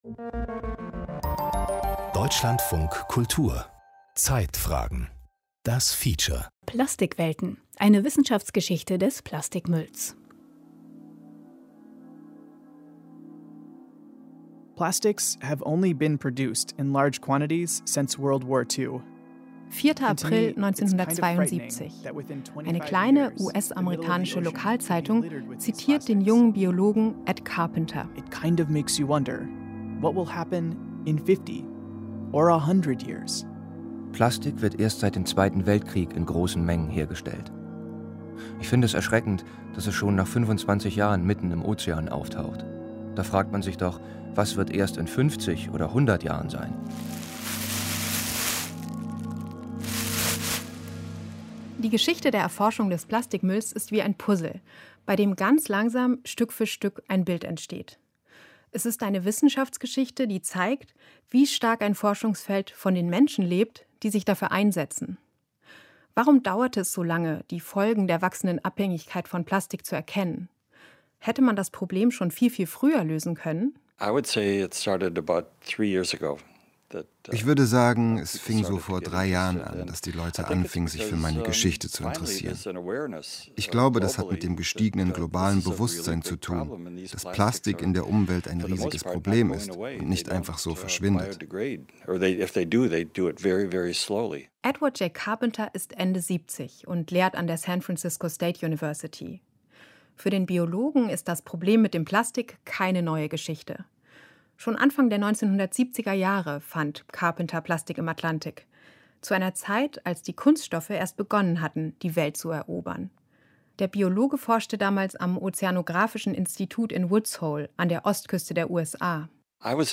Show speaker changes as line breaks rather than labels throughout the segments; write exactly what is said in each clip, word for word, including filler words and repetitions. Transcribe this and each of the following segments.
Deutschlandfunk Kultur. Zeitfragen. Das Feature.
Plastikwelten. Eine Wissenschaftsgeschichte des Plastikmülls.
Plastics have only been produced in large quantities since World War Two.
vierter April neunzehnhundertzweiundsiebzig. Eine kleine U S-amerikanische Lokalzeitung zitiert den jungen Biologen Ed Carpenter.
It kind of makes you wonder, what will happen in fifty or a hundred years?
Plastik wird erst seit dem Zweiten Weltkrieg in großen Mengen hergestellt. Ich finde es erschreckend, dass es schon nach fünfundzwanzig Jahren mitten im Ozean auftaucht. Da fragt man sich doch, was wird erst in fünfzig oder hundert Jahren sein?
Die Geschichte der Erforschung des Plastikmülls ist wie ein Puzzle, bei dem ganz langsam Stück für Stück ein Bild entsteht. Es ist eine Wissenschaftsgeschichte, die zeigt, wie stark ein Forschungsfeld von den Menschen lebt, die sich dafür einsetzen. Warum dauerte es so lange, die Folgen der wachsenden Abhängigkeit von Plastik zu erkennen? Hätte man das Problem schon viel, viel früher lösen können?
I would say it started about three years ago.
Ich würde sagen, es fing so vor drei Jahren an, dass die Leute anfingen, sich für meine Geschichte zu interessieren. Ich glaube, das hat mit dem gestiegenen globalen Bewusstsein zu tun, dass Plastik in der Umwelt ein riesiges Problem ist und nicht einfach so verschwindet.
Edward J. Carpenter ist Ende siebzig und lehrt an der San Francisco State University. Für den Biologen ist das Problem mit dem Plastik keine neue Geschichte. Schon Anfang der neunzehnhundertsiebziger Jahre fand Carpenter Plastik im Atlantik. Zu einer Zeit, als die Kunststoffe erst begonnen hatten, die Welt zu erobern. Der Biologe forschte damals am Ozeanographischen Institut in Woods Hole an der Ostküste der U S A.
Ich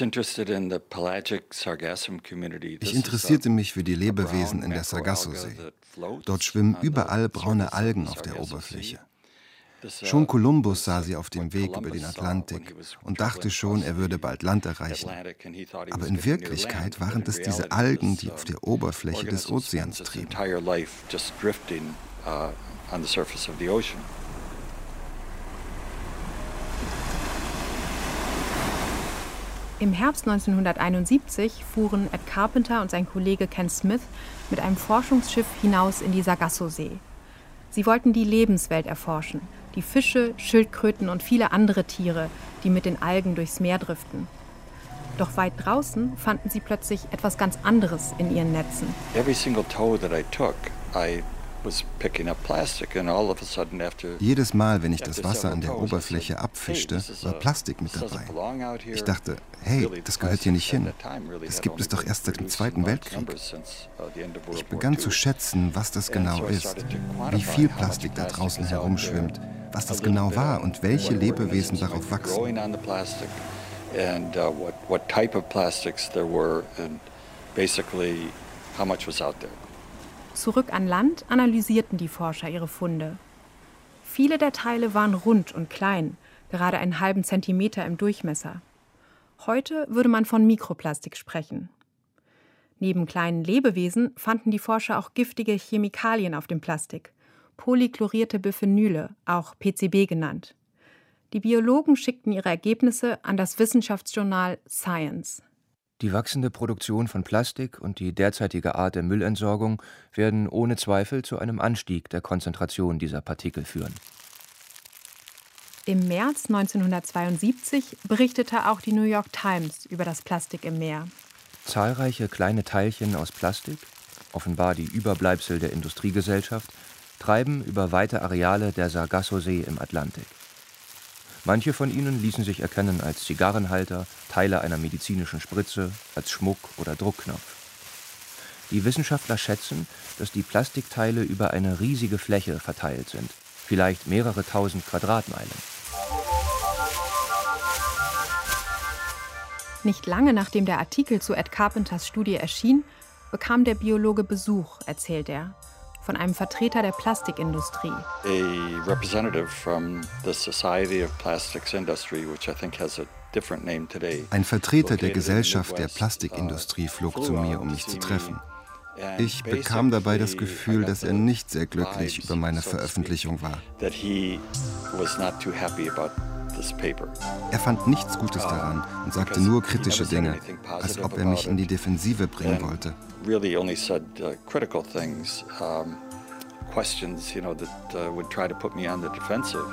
interessierte mich für die Lebewesen in der Sargasso-See. Dort schwimmen überall braune Algen auf der Oberfläche. Schon Kolumbus sah sie auf dem Weg über den Atlantik und dachte schon, er würde bald Land erreichen. Aber in Wirklichkeit waren das diese Algen, die auf der Oberfläche des Ozeans trieben.
Im Herbst neunzehnhunderteinundsiebzig fuhren Ed Carpenter und sein Kollege Ken Smith mit einem Forschungsschiff hinaus in die Sargasso-See. Sie wollten die Lebenswelt erforschen, die Fische, Schildkröten und viele andere Tiere, die mit den Algen durchs Meer driften. Doch weit draußen fanden sie plötzlich etwas ganz anderes in ihren Netzen.
Jedes Mal, wenn ich das Wasser an der Oberfläche abfischte, war Plastik mit dabei. Ich dachte, hey, das gehört hier nicht hin. Das gibt es doch erst seit dem Zweiten Weltkrieg. Ich begann zu schätzen, was das genau ist, wie viel Plastik da draußen herumschwimmt, was das genau war und welche Lebewesen darauf wachsen.
Zurück an Land analysierten die Forscher ihre Funde. Viele der Teile waren rund und klein, gerade einen halben Zentimeter im Durchmesser. Heute würde man von Mikroplastik sprechen. Neben kleinen Lebewesen fanden die Forscher auch giftige Chemikalien auf dem Plastik, polychlorierte Biphenyle, auch P C B genannt. Die Biologen schickten ihre Ergebnisse an das Wissenschaftsjournal Science.
Die wachsende Produktion von Plastik und die derzeitige Art der Müllentsorgung werden ohne Zweifel zu einem Anstieg der Konzentration dieser Partikel führen.
Im März neunzehnhundertzweiundsiebzig berichtete auch die New York Times über das Plastik im Meer.
Zahlreiche kleine Teilchen aus Plastik, offenbar die Überbleibsel der Industriegesellschaft, treiben über weite Areale der Sargasso-See im Atlantik. Manche von ihnen ließen sich erkennen als Zigarrenhalter, Teile einer medizinischen Spritze, als Schmuck oder Druckknopf. Die Wissenschaftler schätzen, dass die Plastikteile über eine riesige Fläche verteilt sind, vielleicht mehrere tausend Quadratmeilen.
Nicht lange nachdem der Artikel zu Ed Carpenters Studie erschien, bekam der Biologe Besuch, erzählt er, von einem Vertreter der Plastikindustrie.
A representative from the Society of Plastics Industry, which I think has a different name today.
Ein Vertreter der Gesellschaft der Plastikindustrie flog zu mir, um mich zu treffen. Ich bekam dabei das Gefühl, dass er nicht sehr glücklich über meine Veröffentlichung war. Er fand nichts Gutes daran und sagte nur kritische Dinge, als ob er mich in die Defensive bringen wollte.
Really only said uh, critical things, um, questions, you know, that uh, would try to put me on the defensive.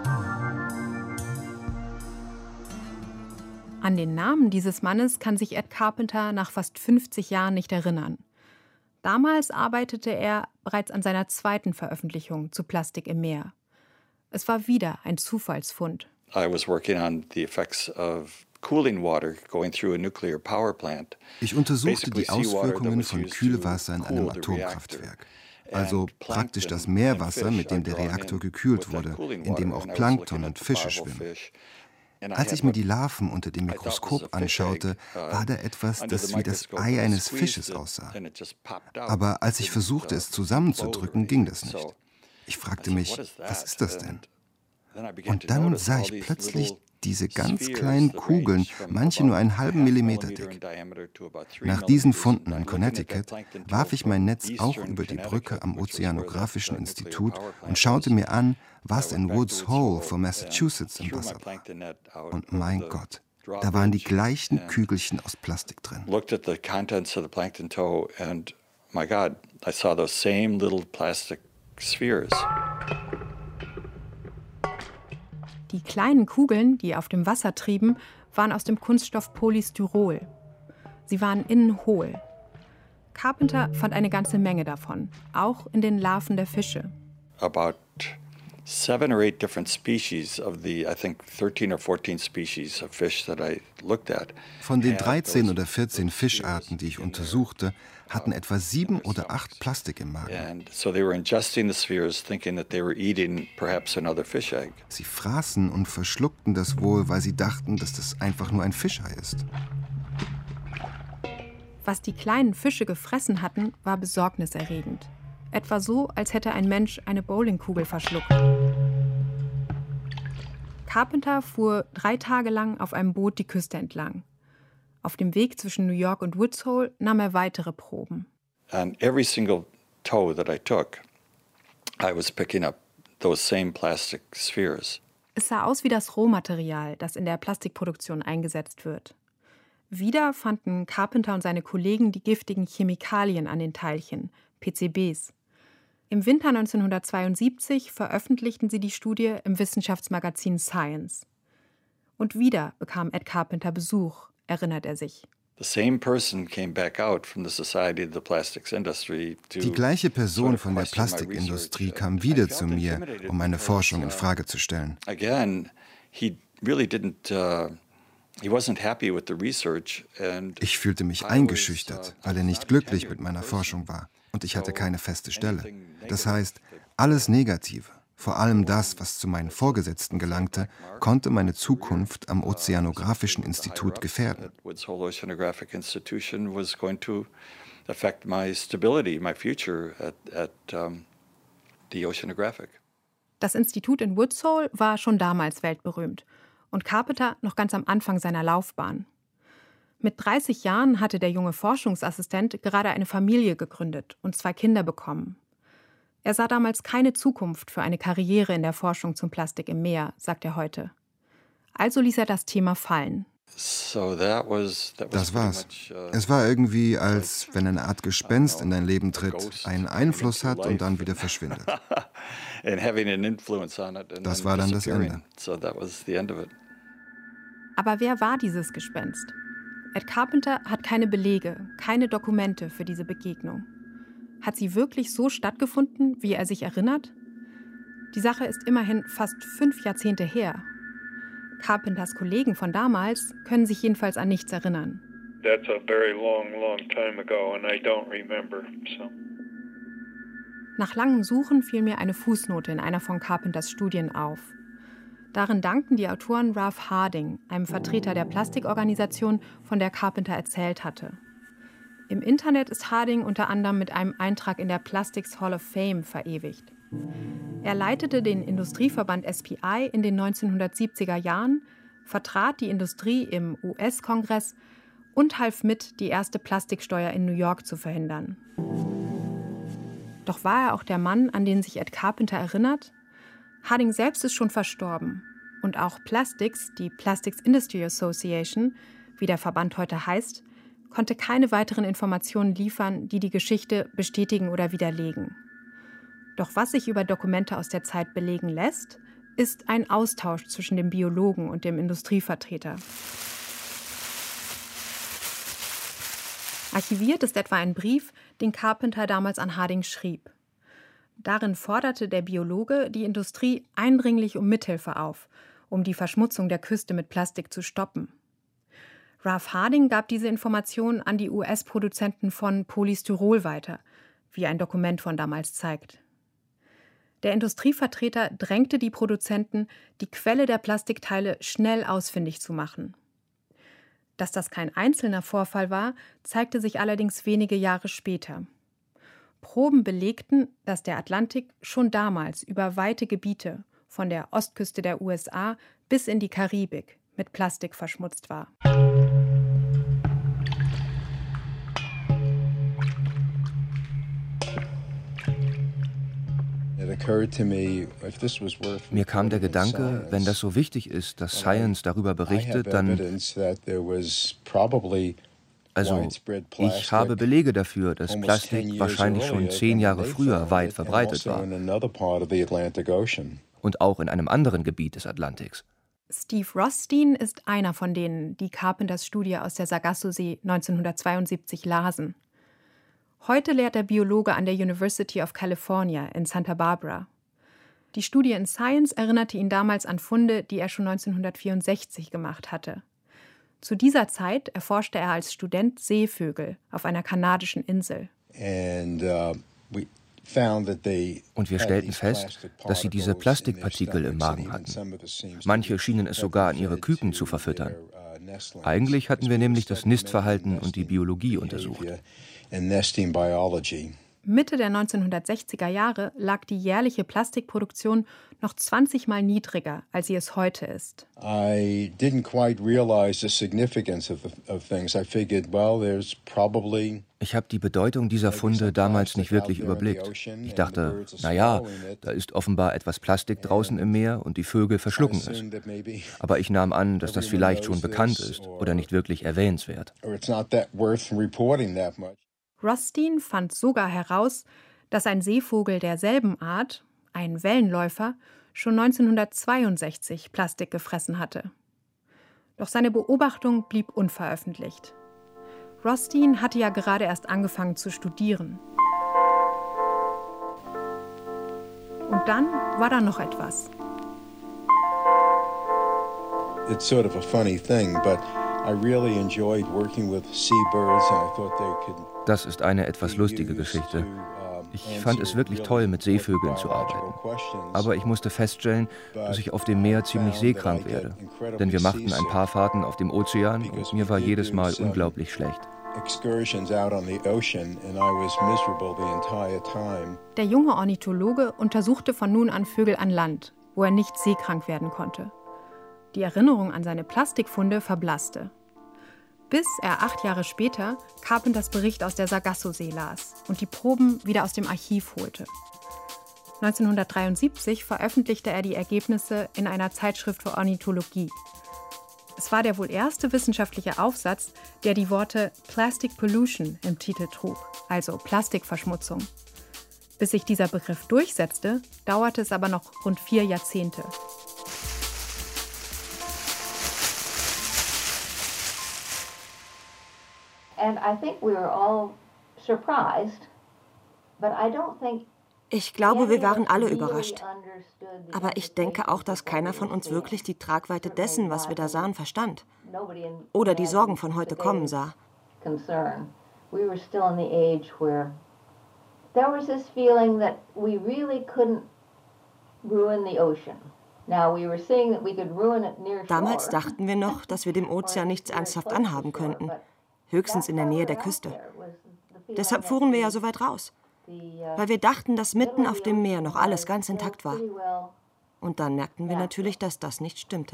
An den Namen dieses Mannes kann sich Ed Carpenter nach fast fünfzig Jahren nicht erinnern. Damals arbeitete er bereits an seiner zweiten Veröffentlichung zu Plastik im Meer. Es war wieder ein Zufallsfund.
I was working on the effects of cooling water going through a nuclear power plant.
Ich untersuchte die Auswirkungen von Kühlwasser in einem Atomkraftwerk. Also praktisch das Meerwasser, mit dem der Reaktor gekühlt wurde, in dem auch Plankton und Fische schwimmen. Als ich mir die Larven unter dem Mikroskop anschaute, war da etwas, das wie das Ei eines Fisches aussah. Aber als ich versuchte, es zusammenzudrücken, ging das nicht. Ich fragte mich, was ist das denn? Und dann sah ich plötzlich diese ganz kleinen Kugeln, manche nur einen halben Millimeter dick. Nach diesen Funden in Connecticut warf ich mein Netz auch über die Brücke am Ozeanographischen Institut und schaute mir an, was in Woods Hole vor Massachusetts im Wasser war. Und mein Gott, da waren die gleichen Kügelchen aus Plastik drin.
Looked at the contents of the plankton tow and my God, I saw those same little plastic spheres.
Die kleinen Kugeln, die auf dem Wasser trieben, waren aus dem Kunststoff Polystyrol. Sie waren innen hohl. Carpenter fand eine ganze Menge davon, auch in den Larven der Fische.
About seven or eight different species of the, I think, thirteen or fourteen species of fish that I looked at.
Von den dreizehn oder vierzehn Fischarten, die ich untersuchte, hatten etwa sieben oder acht Plastik im Magen.
And so they were ingesting the spheres, thinking that they were eating perhaps another fish egg.
Sie fraßen und verschluckten das wohl, weil sie dachten, dass das einfach nur ein Fischei ist.
Was die kleinen Fische gefressen hatten, war besorgniserregend. Etwa so, als hätte ein Mensch eine Bowlingkugel verschluckt. Carpenter fuhr drei Tage lang auf einem Boot die Küste entlang. Auf dem Weg zwischen New York und Woods Hole nahm er weitere Proben.
And every single tow that I took, I was picking up those same plastic spheres.
Es sah aus wie das Rohmaterial, das in der Plastikproduktion eingesetzt wird. Wieder fanden Carpenter und seine Kollegen die giftigen Chemikalien an den Teilchen, P C Bs. Im Winter neunzehnhundertzweiundsiebzig veröffentlichten sie die Studie im Wissenschaftsmagazin Science. Und wieder bekam Ed Carpenter Besuch, erinnert er sich.
Die gleiche Person von der Plastikindustrie kam wieder zu mir, um meine Forschung in Frage zu stellen. Ich fühlte mich eingeschüchtert, weil er nicht glücklich mit meiner Forschung war. Und ich hatte keine feste Stelle. Das heißt, alles Negative, vor allem das, was zu meinen Vorgesetzten gelangte, konnte meine Zukunft am Ozeanographischen Institut gefährden.
Das Institut in Woods Hole war schon damals weltberühmt und Carpenter noch ganz am Anfang seiner Laufbahn. Mit dreißig Jahren hatte der junge Forschungsassistent gerade eine Familie gegründet und zwei Kinder bekommen. Er sah damals keine Zukunft für eine Karriere in der Forschung zum Plastik im Meer, sagt er heute. Also ließ er das Thema fallen.
Das war's. Es war irgendwie, als wenn eine Art Gespenst in dein Leben tritt, einen Einfluss hat und dann wieder verschwindet. Das war dann das Ende.
Aber wer war dieses Gespenst? Ed Carpenter hat keine Belege, keine Dokumente für diese Begegnung. Hat sie wirklich so stattgefunden, wie er sich erinnert? Die Sache ist immerhin fast fünf Jahrzehnte her. Carpenters Kollegen von damals können sich jedenfalls an nichts erinnern.
That's a very long, long time ago and I don't remember. So.
Nach langem Suchen fiel mir eine Fußnote in einer von Carpenters Studien auf. Darin danken die Autoren Ralph Harding, einem Vertreter der Plastikorganisation, von der Carpenter erzählt hatte. Im Internet ist Harding unter anderem mit einem Eintrag in der Plastics Hall of Fame verewigt. Er leitete den Industrieverband S P I in den neunzehnhundertsiebziger Jahren, vertrat die Industrie im U S-Kongress und half mit, die erste Plastiksteuer in New York zu verhindern. Doch war er auch der Mann, an den sich Ed Carpenter erinnert? Harding selbst ist schon verstorben. Und auch Plastics, die Plastics Industry Association, wie der Verband heute heißt, konnte keine weiteren Informationen liefern, die die Geschichte bestätigen oder widerlegen. Doch was sich über Dokumente aus der Zeit belegen lässt, ist ein Austausch zwischen dem Biologen und dem Industrievertreter. Archiviert ist etwa ein Brief, den Carpenter damals an Harding schrieb. Darin forderte der Biologe die Industrie eindringlich um Mithilfe auf, um die Verschmutzung der Küste mit Plastik zu stoppen. Ralph Harding gab diese Informationen an die U S-Produzenten von Polystyrol weiter, wie ein Dokument von damals zeigt. Der Industrievertreter drängte die Produzenten, die Quelle der Plastikteile schnell ausfindig zu machen. Dass das kein einzelner Vorfall war, zeigte sich allerdings wenige Jahre später. Proben belegten, dass der Atlantik schon damals über weite Gebiete, von der Ostküste der U S A bis in die Karibik, mit Plastik verschmutzt war.
Mir kam der Gedanke, wenn das so wichtig ist, dass Science darüber berichtet, dann... Also, ich habe Belege dafür, dass Plastik wahrscheinlich schon zehn Jahre früher weit verbreitet war. Und auch in einem anderen Gebiet des Atlantiks.
Steve Rothstein ist einer von denen, die Carpenters Studie aus der Sargasso-See neunzehnhundertzweiundsiebzig lasen. Heute lehrt der Biologe an der University of California in Santa Barbara. Die Studie in Science erinnerte ihn damals an Funde, die er schon neunzehnhundertvierundsechzig gemacht hatte. Zu dieser Zeit erforschte er als Student Seevögel auf einer kanadischen Insel.
Und wir stellten fest, dass sie diese Plastikpartikel im Magen hatten. Manche schienen es sogar an ihre Küken zu verfüttern. Eigentlich hatten wir nämlich das Nistverhalten und die Biologie untersucht.
Mitte der neunzehnhundertsechziger Jahre lag die jährliche Plastikproduktion noch zwanzig Mal niedriger, als sie es heute ist.
Ich habe die Bedeutung dieser Funde damals nicht wirklich überblickt. Ich dachte, naja, da ist offenbar etwas Plastik draußen im Meer und die Vögel verschlucken es. Aber ich nahm an, dass das vielleicht schon bekannt ist oder nicht wirklich erwähnenswert.
Rothstein fand sogar heraus, dass ein Seevogel derselben Art, ein Wellenläufer, schon neunzehnhundertzweiundsechzig Plastik gefressen hatte. Doch seine Beobachtung blieb unveröffentlicht. Rothstein hatte ja gerade erst angefangen zu studieren. Und dann war da noch etwas.
It's sort of a funny thing, but I really enjoyed working with seabirds and I thought they could.
Das ist eine etwas lustige Geschichte. Ich fand es wirklich toll, mit Seevögeln zu arbeiten. Aber ich musste feststellen, dass ich auf dem Meer ziemlich seekrank werde. Denn wir machten ein paar Fahrten auf dem Ozean und mir war jedes Mal unglaublich schlecht.
Der junge Ornithologe untersuchte von nun an Vögel an Land, wo er nicht seekrank werden konnte. Die Erinnerung an seine Plastikfunde verblasste. Bis er acht Jahre später Carpenters Bericht aus der Sargasso-See las und die Proben wieder aus dem Archiv holte. neunzehnhundertdreiundsiebzig veröffentlichte er die Ergebnisse in einer Zeitschrift für Ornithologie. Es war der wohl erste wissenschaftliche Aufsatz, der die Worte Plastic Pollution im Titel trug, also Plastikverschmutzung. Bis sich dieser Begriff durchsetzte, dauerte es aber noch rund vier Jahrzehnte.
Ich glaube, wir waren alle überrascht. Aber ich denke auch, dass keiner von uns wirklich die Tragweite dessen, was wir da sahen, verstand. Oder die Sorgen von heute kommen sah. Damals dachten wir noch, dass wir dem Ozean nichts ernsthaft anhaben könnten. Höchstens in der Nähe der Küste. Deshalb fuhren wir ja so weit raus. Weil wir dachten, dass mitten auf dem Meer noch alles ganz intakt war. Und dann merkten wir natürlich, dass das nicht stimmte.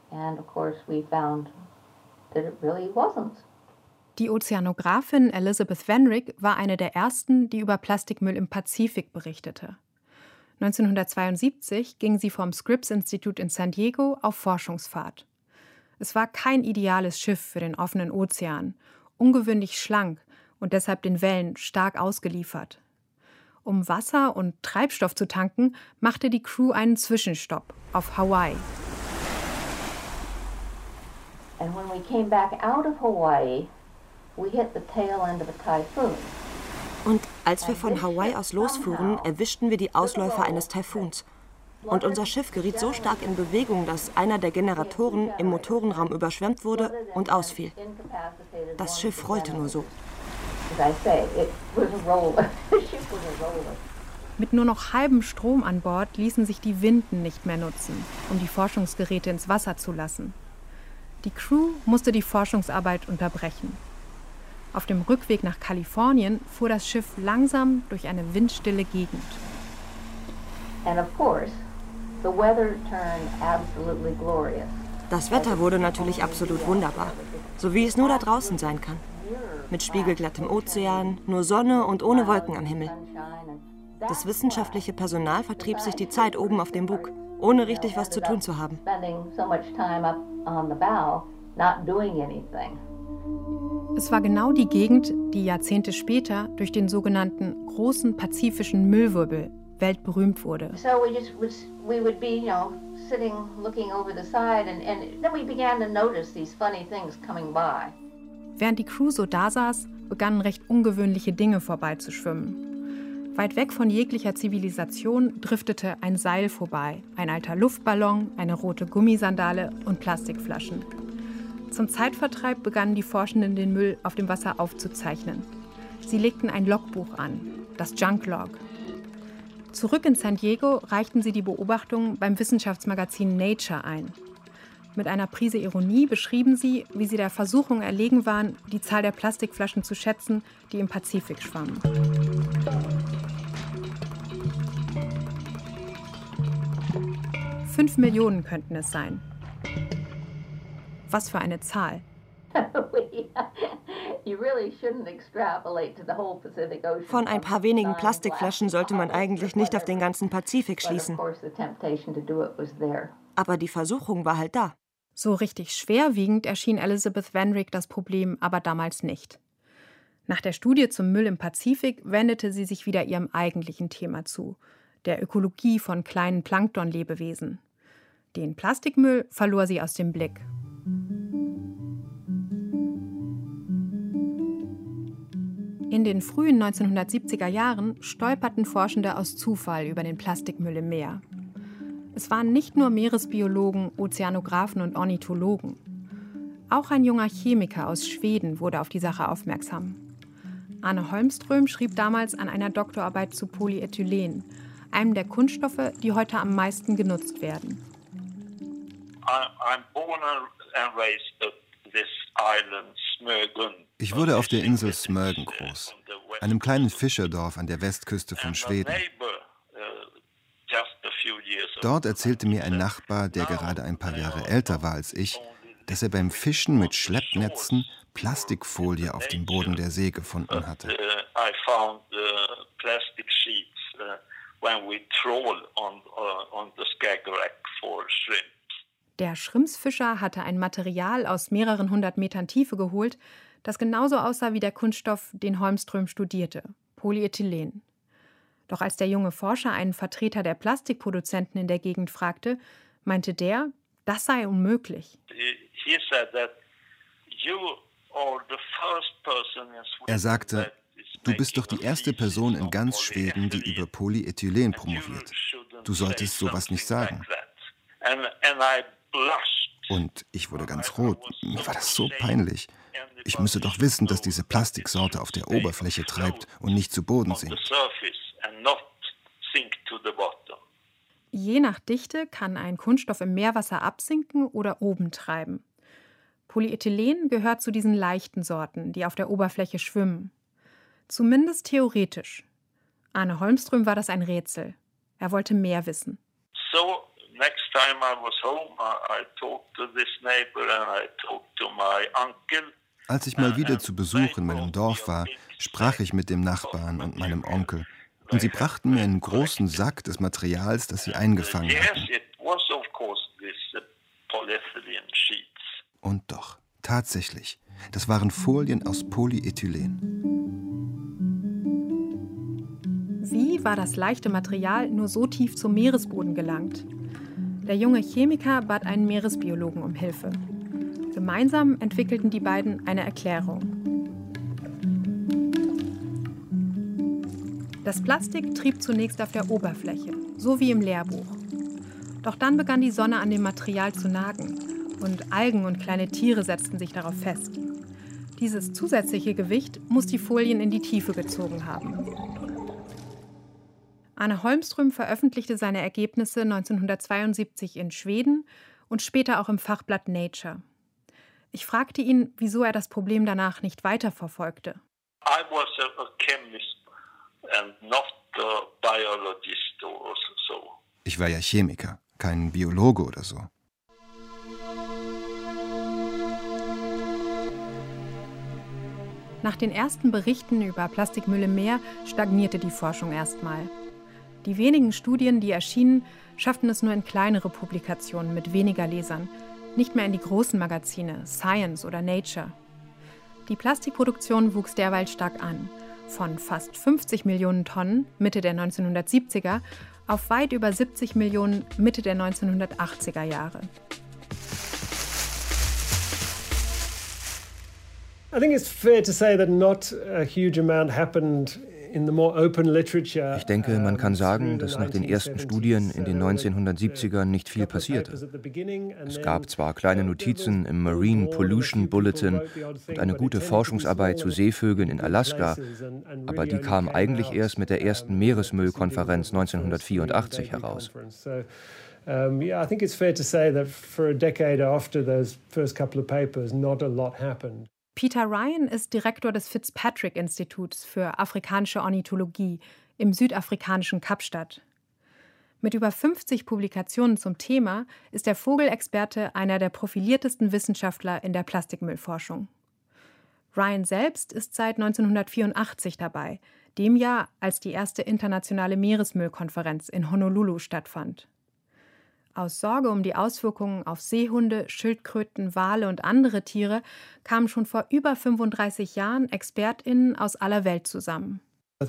Die Ozeanografin Elizabeth Van Rijk war eine der ersten, die über Plastikmüll im Pazifik berichtete. neunzehnhundertzweiundsiebzig ging sie vom Scripps Institute in San Diego auf Forschungsfahrt. Es war kein ideales Schiff für den offenen Ozean, ungewöhnlich schlank und deshalb den Wellen stark ausgeliefert. Um Wasser und Treibstoff zu tanken, machte die Crew einen Zwischenstopp auf Hawaii.
And when we came back out of Hawaii, we hit the tail end of a typhoon.
Und als wir von Hawaii aus losfuhren, erwischten wir die Ausläufer eines Taifuns. Und unser Schiff geriet so stark in Bewegung, dass einer der Generatoren im Motorenraum überschwemmt wurde und ausfiel. Das Schiff rollte nur so.
Mit nur noch halbem Strom an Bord ließen sich die Winden nicht mehr nutzen, um die Forschungsgeräte ins Wasser zu lassen. Die Crew musste die Forschungsarbeit unterbrechen. Auf dem Rückweg nach Kalifornien fuhr das Schiff langsam durch eine windstille Gegend.
Das Wetter wurde natürlich absolut wunderbar, so wie es nur da draußen sein kann. Mit spiegelglattem Ozean, nur Sonne und ohne Wolken am Himmel. Das wissenschaftliche Personal vertrieb sich die Zeit oben auf dem Bug, ohne richtig was zu tun zu haben.
Es war genau die Gegend, die Jahrzehnte später durch den sogenannten großen pazifischen Müllwirbel weltberühmt wurde. Während die Crew so dasaß, begannen recht ungewöhnliche Dinge vorbeizuschwimmen. Weit weg von jeglicher Zivilisation driftete ein Seil vorbei, ein alter Luftballon, eine rote Gummisandale und Plastikflaschen. Zum Zeitvertreib begannen die Forschenden den Müll auf dem Wasser aufzuzeichnen. Sie legten ein Logbuch an, das Junk Log. Zurück in San Diego reichten sie die Beobachtungen beim Wissenschaftsmagazin Nature ein. Mit einer Prise Ironie beschrieben sie, wie sie der Versuchung erlegen waren, die Zahl der Plastikflaschen zu schätzen, die im Pazifik schwammen. Fünf Millionen könnten es sein. Was für eine Zahl.
Von ein paar wenigen Plastikflaschen sollte man eigentlich nicht auf den ganzen Pazifik schließen. Aber die Versuchung war halt da.
So richtig schwerwiegend erschien Elizabeth Van Rijk das Problem aber damals nicht. Nach der Studie zum Müll im Pazifik wendete sie sich wieder ihrem eigentlichen Thema zu, der Ökologie von kleinen Planktonlebewesen. Den Plastikmüll verlor sie aus dem Blick. In den frühen neunzehnhundertsiebziger Jahren stolperten Forschende aus Zufall über den Plastikmüll im Meer. Es waren nicht nur Meeresbiologen, Ozeanographen und Ornithologen. Auch ein junger Chemiker aus Schweden wurde auf die Sache aufmerksam. Arne Holmström schrieb damals an einer Doktorarbeit zu Polyethylen, einem der Kunststoffe, die heute am meisten genutzt werden.
Ich wurde auf der Insel Smögen groß, einem kleinen Fischerdorf an der Westküste von Schweden. Dort erzählte mir ein Nachbar, der gerade ein paar Jahre älter war als ich, dass er beim Fischen mit Schleppnetzen Plastikfolie auf dem Boden der See gefunden hatte.
Der Schrimpsfischer hatte ein Material aus mehreren hundert Metern Tiefe geholt, das genauso aussah wie der Kunststoff, den Holmström studierte, Polyethylen. Doch als der junge Forscher einen Vertreter der Plastikproduzenten in der Gegend fragte, meinte der, das sei unmöglich.
Er sagte, du bist doch die erste Person in ganz Schweden, die über Polyethylen promoviert. Du solltest sowas nicht sagen. Und ich wurde ganz rot. Mir war das so peinlich. Ich müsse doch wissen, dass diese Plastiksorte auf der Oberfläche treibt und nicht zu Boden sinkt.
Je nach Dichte kann ein Kunststoff im Meerwasser absinken oder oben treiben. Polyethylen gehört zu diesen leichten Sorten, die auf der Oberfläche schwimmen. Zumindest theoretisch. Arne Holmström war das ein Rätsel. Er wollte mehr wissen.
So, next time I was home, I talked to this neighbor and I talked to my uncle.
Als ich mal wieder zu Besuch in meinem Dorf war, sprach ich mit dem Nachbarn und meinem Onkel. Und sie brachten mir einen großen Sack des Materials, das sie eingefangen hatten. Und doch, tatsächlich, das waren Folien aus Polyethylen.
Wie war das leichte Material nur so tief zum Meeresboden gelangt? Der junge Chemiker bat einen Meeresbiologen um Hilfe. Gemeinsam entwickelten die beiden eine Erklärung. Das Plastik trieb zunächst auf der Oberfläche, so wie im Lehrbuch. Doch dann begann die Sonne an dem Material zu nagen und Algen und kleine Tiere setzten sich darauf fest. Dieses zusätzliche Gewicht muss die Folien in die Tiefe gezogen haben. Arne Holmström veröffentlichte seine Ergebnisse neunzehnhundertzweiundsiebzig in Schweden und später auch im Fachblatt Nature. Ich fragte ihn, wieso er das Problem danach nicht weiterverfolgte.
I was a, a chemist and not a biologist or so.
Ich war ja Chemiker, kein Biologe oder so.
Nach den ersten Berichten über Plastikmüll im Meer stagnierte die Forschung erstmal. Die wenigen Studien, die erschienen, schafften es nur in kleinere Publikationen mit weniger Lesern, nicht mehr in die großen Magazine, Science oder Nature. Die Plastikproduktion wuchs derweil stark an, von fast fünfzig Millionen Tonnen Mitte der neunzehnhundertsiebziger auf weit über siebzig Millionen Mitte der neunzehnhundertachtziger Jahre.
I think it's fair to say that not a huge amount happened in the more open literature.
Ich denke, man kann sagen, dass nach den ersten Studien in den neunzehnhundertsiebzigern nicht viel passierte. Es gab zwar kleine Notizen im Marine Pollution Bulletin und eine gute Forschungsarbeit zu Seevögeln in Alaska, aber die kam eigentlich erst mit der ersten Meeresmüllkonferenz neunzehnhundertvierundachtzig heraus.
Um, yeah, I think it's fair to say that for a decade after those first couple of papers, not a lot happened.
Peter Ryan ist Direktor des Fitzpatrick-Instituts für afrikanische Ornithologie im südafrikanischen Kapstadt. Mit über fünfzig Publikationen zum Thema ist der Vogelexperte einer der profiliertesten Wissenschaftler in der Plastikmüllforschung. Ryan selbst ist seit neunzehnhundertvierundachtzig dabei, dem Jahr, als die erste internationale Meeresmüllkonferenz in Honolulu stattfand. Aus Sorge um die Auswirkungen auf Seehunde, Schildkröten, Wale und andere Tiere kamen schon vor über fünfunddreißig Jahren ExpertInnen aus aller Welt zusammen.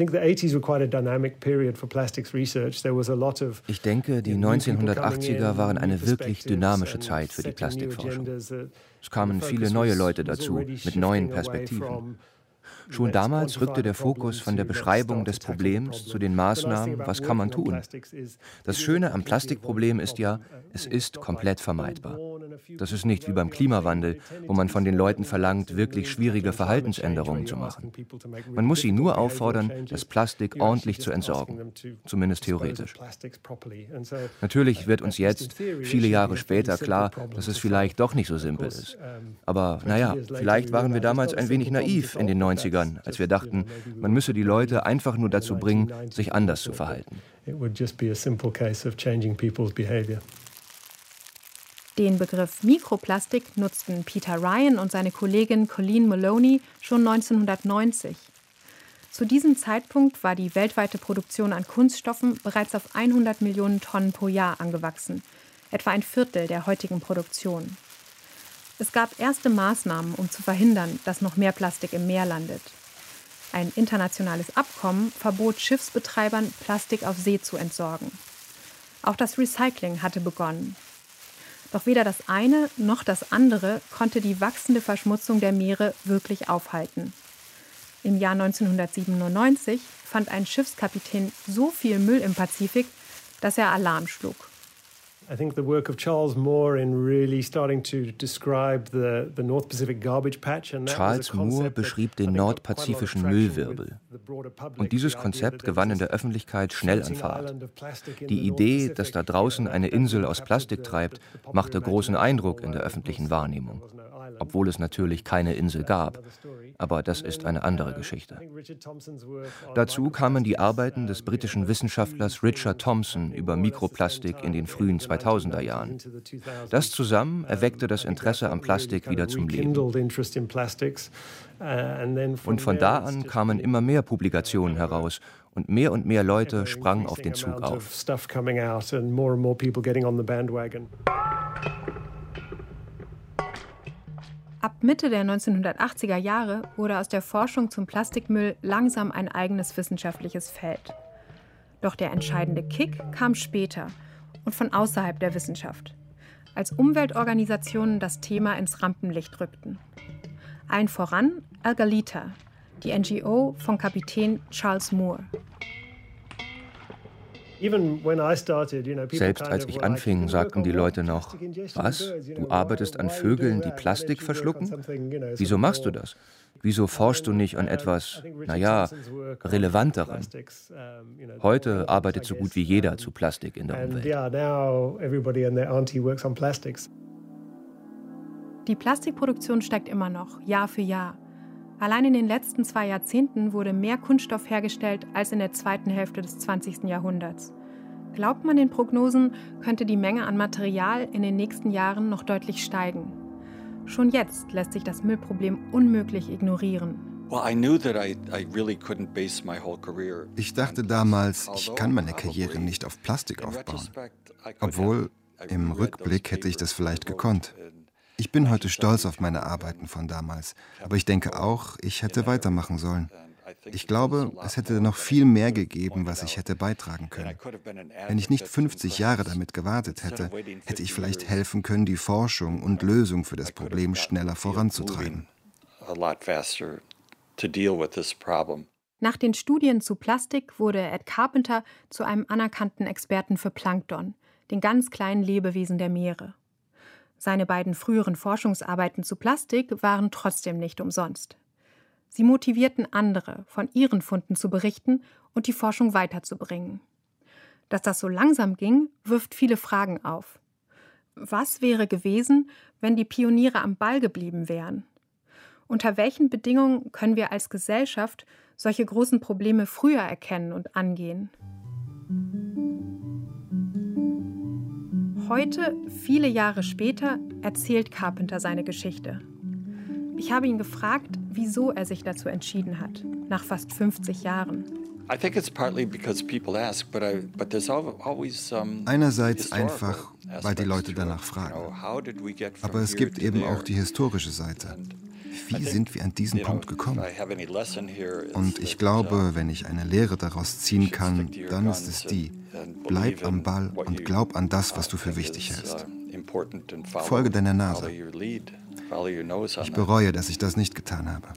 Ich denke, die neunzehnhundertachtziger waren eine wirklich dynamische Zeit für die Plastikforschung. Es kamen viele neue Leute dazu, mit neuen Perspektiven. Schon damals rückte der Fokus von der Beschreibung des Problems zu den Maßnahmen, was kann man tun. Das Schöne am Plastikproblem ist ja, es ist komplett vermeidbar. Das ist nicht wie beim Klimawandel, wo man von den Leuten verlangt, wirklich schwierige Verhaltensänderungen zu machen. Man muss sie nur auffordern, das Plastik ordentlich zu entsorgen, zumindest theoretisch. Natürlich wird uns jetzt, viele Jahre später, klar, dass es vielleicht doch nicht so simpel ist. Aber naja, vielleicht waren wir damals ein wenig naiv in den neunzigern, als wir dachten, man müsse die Leute einfach nur dazu bringen, sich anders zu verhalten.
Den Begriff Mikroplastik nutzten Peter Ryan und seine Kollegin Colleen Maloney schon neunzehnhundertneunzig. Zu diesem Zeitpunkt war die weltweite Produktion an Kunststoffen bereits auf hundert Millionen Tonnen pro Jahr angewachsen, etwa ein Viertel der heutigen Produktion. Es gab erste Maßnahmen, um zu verhindern, dass noch mehr Plastik im Meer landet. Ein internationales Abkommen verbot Schiffsbetreibern, Plastik auf See zu entsorgen. Auch das Recycling hatte begonnen. Doch weder das eine noch das andere konnte die wachsende Verschmutzung der Meere wirklich aufhalten. Im Jahr neunzehnhundertsiebenundneunzig fand ein Schiffskapitän so viel Müll im Pazifik, dass er Alarm schlug.
I think the work of Charles Moore in really starting to describe the, the North Pacific garbage patch.
Charles Moore beschrieb den nordpazifischen Müllwirbel. Und dieses Konzept gewann in der Öffentlichkeit schnell an Fahrt. Die Idee, dass da draußen eine Insel aus Plastik treibt, machte großen Eindruck in der öffentlichen Wahrnehmung. Obwohl es natürlich keine Insel gab. Aber das ist eine andere Geschichte. Dazu kamen die Arbeiten des britischen Wissenschaftlers Richard Thompson über Mikroplastik in den frühen zweitausender Jahren. Das zusammen erweckte das Interesse am Plastik wieder zum Leben. Und von da an kamen immer mehr Publikationen heraus und mehr und mehr Leute sprangen auf den Zug auf.
Ab Mitte der neunzehnhundertachtziger Jahre wurde aus der Forschung zum Plastikmüll langsam ein eigenes wissenschaftliches Feld. Doch der entscheidende Kick kam später und von außerhalb der Wissenschaft, als Umweltorganisationen das Thema ins Rampenlicht rückten. Allen voran Algalita, die N G O von Kapitän Charles Moore.
Selbst als ich anfing, sagten die Leute noch, was, du arbeitest an Vögeln, die Plastik verschlucken? Wieso machst du das? Wieso forschst du nicht an etwas, naja, Relevanterem? Heute arbeitet so gut wie jeder zu Plastik in der Umwelt.
Die Plastikproduktion steigt immer noch, Jahr für Jahr. Allein in den letzten zwei Jahrzehnten wurde mehr Kunststoff hergestellt als in der zweiten Hälfte des zwanzigsten Jahrhunderts. Glaubt man den Prognosen, könnte die Menge an Material in den nächsten Jahren noch deutlich steigen. Schon jetzt lässt sich das Müllproblem unmöglich ignorieren.
Ich dachte damals, ich kann meine Karriere nicht auf Plastik aufbauen. Obwohl, im Rückblick hätte ich das vielleicht gekonnt. Ich bin heute stolz auf meine Arbeiten von damals, aber ich denke auch, ich hätte weitermachen sollen. Ich glaube, es hätte noch viel mehr gegeben, was ich hätte beitragen können. Wenn ich nicht fünfzig Jahre damit gewartet hätte, hätte ich vielleicht helfen können, die Forschung und Lösung für das Problem schneller voranzutreiben.
Nach den Studien zu Plastik wurde Ed Carpenter zu einem anerkannten Experten für Plankton, den ganz kleinen Lebewesen der Meere. Seine beiden früheren Forschungsarbeiten zu Plastik waren trotzdem nicht umsonst. Sie motivierten andere, von ihren Funden zu berichten und die Forschung weiterzubringen. Dass das so langsam ging, wirft viele Fragen auf. Was wäre gewesen, wenn die Pioniere am Ball geblieben wären? Unter welchen Bedingungen können wir als Gesellschaft solche großen Probleme früher erkennen und angehen? Heute, viele Jahre später, erzählt Carpenter seine Geschichte. Ich habe ihn gefragt, wieso er sich dazu entschieden hat, nach fast fünfzig Jahren.
Einerseits einfach, weil die Leute danach fragen. Aber es gibt eben auch die historische Seite. Wie sind wir an diesen Punkt gekommen? Und ich glaube, wenn ich eine Lehre daraus ziehen kann, dann ist es die: Bleib am Ball und glaub an das, was du für wichtig hältst. Folge deiner Nase. Ich bereue, dass ich das nicht getan habe.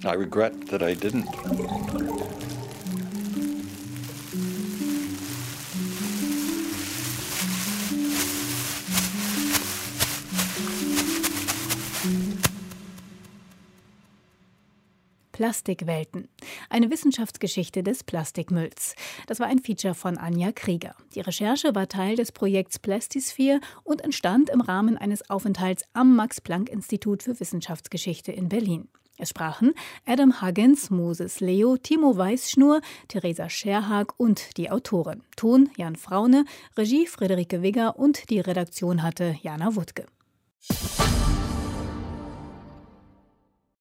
Plastikwelten. Eine Wissenschaftsgeschichte des Plastikmülls. Das war ein Feature von Anja Krieger. Die Recherche war Teil des Projekts Plastisphere und entstand im Rahmen eines Aufenthalts am Max-Planck-Institut für Wissenschaftsgeschichte in Berlin. Es sprachen Adam Huggins, Moses Leo, Timo Weißschnur, Theresa Scherhag und die Autorin. Ton Jan Fraune, Regie Friederike Wigger und die Redaktion hatte Jana Wuttke.